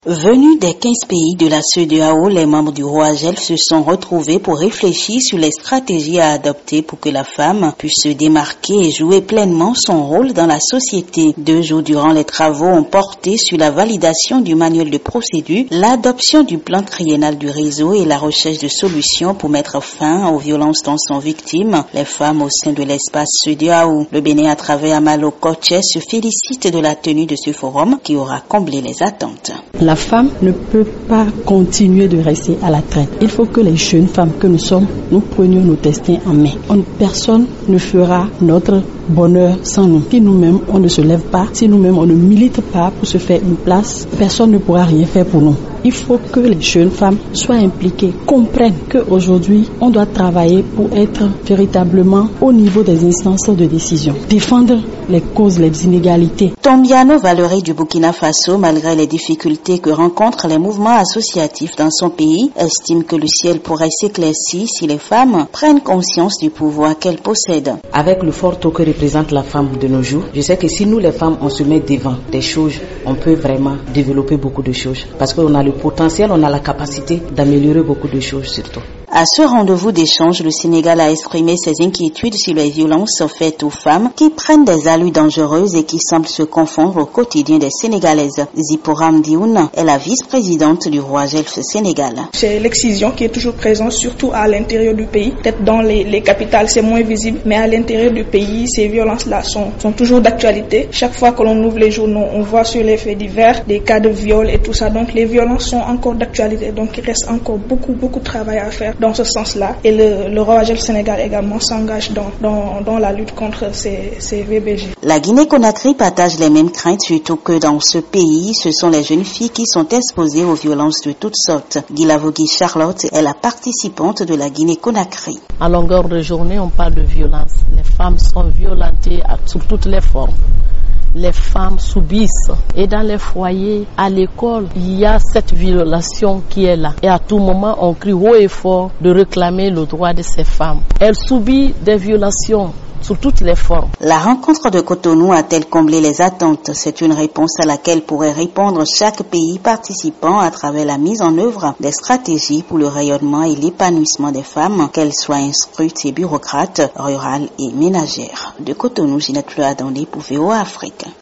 Venus des 15 pays de la CEDEAO, les membres du ROAGELF se sont retrouvés pour réfléchir sur les stratégies à adopter pour que la femme puisse se démarquer et jouer pleinement son rôle dans la société. 2 jours durant, les travaux ont porté sur la validation du manuel de procédure, l'adoption du plan triennal du réseau et la recherche de solutions pour mettre fin aux violences dont sont victimes les femmes au sein de l'espace CEDEAO. Le Bénin, à travers Amalo Koche, se félicite de la tenue de ce forum qui aura comblé les attentes. La femme ne peut pas continuer de rester à la traîne. Il faut que les jeunes femmes que nous sommes, nous prenions nos destins en main. Personne ne fera notre bonheur sans nous. Si nous-mêmes, on ne se lève pas, si nous-mêmes, on ne milite pas pour se faire une place, personne ne pourra rien faire pour nous. Il faut que les jeunes femmes soient impliquées, comprennent qu'aujourd'hui, on doit travailler pour être véritablement au niveau des instances de décision, défendre les causes, les inégalités. Tombiano Valerie du Burkina Faso, malgré les difficultés que rencontrent les mouvements associatifs dans son pays, estime que le ciel pourrait s'éclaircir si les femmes prennent conscience du pouvoir qu'elles possèdent. Avec le fort taux que représente la femme de nos jours, je sais que si nous les femmes, on se met devant des choses, on peut vraiment développer beaucoup de choses. Parce qu'on a le potentiel, on a la capacité d'améliorer beaucoup de choses surtout. À ce rendez-vous d'échange, le Sénégal a exprimé ses inquiétudes sur les violences faites aux femmes qui prennent des allures dangereuses et qui semblent se confondre au quotidien des Sénégalaises. Zipora Mdioun est la vice-présidente du ROAGELF Sénégal. C'est l'excision qui est toujours présente, surtout à l'intérieur du pays. Peut-être dans les capitales, c'est moins visible, mais à l'intérieur du pays, ces violences-là sont toujours d'actualité. Chaque fois que l'on ouvre les journaux, on voit sur les faits divers des cas de viol et tout ça. Donc les violences sont encore d'actualité. Donc il reste encore beaucoup de travail à faire dans ce sens-là. Et le ROAGELF Sénégal également s'engage dans la lutte contre ces VBG. La Guinée-Conakry partage les mêmes craintes, surtout que dans ce pays, ce sont les jeunes filles qui sont exposées aux violences de toutes sortes. Guilavogui Charlotte est la participante de la Guinée-Conakry. À longueur de journée, on parle de violence. Les femmes sont violentées sous toutes les formes. Les femmes subissent. Et dans les foyers, à l'école, il y a cette violation qui est là. Et à tout moment, on crie haut et fort de réclamer le droit de ces femmes. Elles subissent des violations sous toutes les formes. La rencontre de Cotonou a-t-elle comblé les attentes? C'est une réponse à laquelle pourrait répondre chaque pays participant à travers la mise en œuvre des stratégies pour le rayonnement et l'épanouissement des femmes, qu'elles soient instruites et bureaucrates, rurales et ménagères. De Cotonou, Ginette Fleur Adandé pour VOA Afrique.